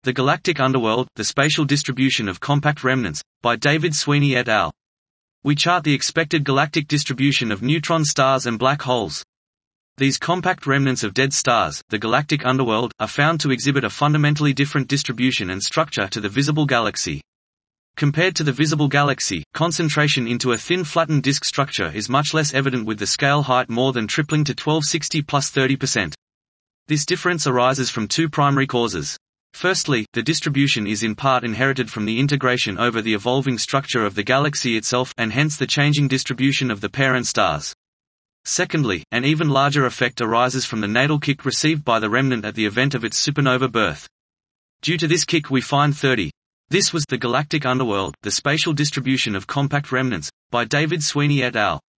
The Galactic Underworld, The Spatial Distribution of Compact Remnants, by David Sweeney et al. We chart the expected galactic distribution of neutron stars and black holes. These compact remnants of dead stars, the galactic underworld, are found to exhibit a fundamentally different distribution and structure to the visible galaxy. Compared to the visible galaxy, concentration into a thin flattened disk structure is much less evident, with the scale height more than tripling to 1260 plus 30%. This difference arises from two primary causes. Firstly, the distribution is in part inherited from the integration over the evolving structure of the galaxy itself, and hence the changing distribution of the parent stars. Secondly, an even larger effect arises from the natal kick received by the remnant at the event of its supernova birth. Due to this kick we find 30. This was The Galactic Underworld, The Spatial Distribution of Compact Remnants, by David Sweeney et al.